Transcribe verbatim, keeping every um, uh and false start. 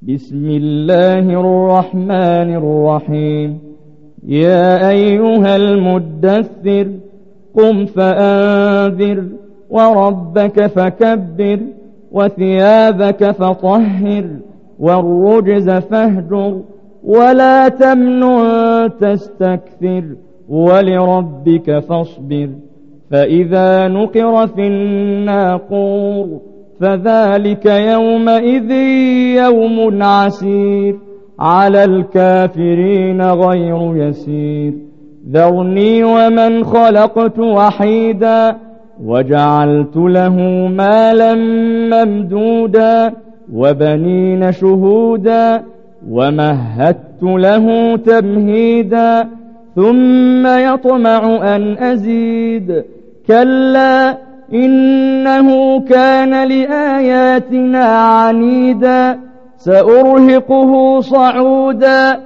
بسم الله الرحمن الرحيم يا أيها المدثر قم فأنذر وربك فكبر وثيابك فطهر والرجز فاهجر ولا تمنن تستكثر ولربك فاصبر فإذا نقر في الناقور فذلك يومئذ يوم عسير على الكافرين غير يسير ذرني ومن خلقت وحيدا وجعلت له مالا ممدودا وبنين شهودا ومهدت له تمهيدا ثم يطمع أن أزيد كلا إنه كان لآياتنا عنيدا سأرهقه صعودا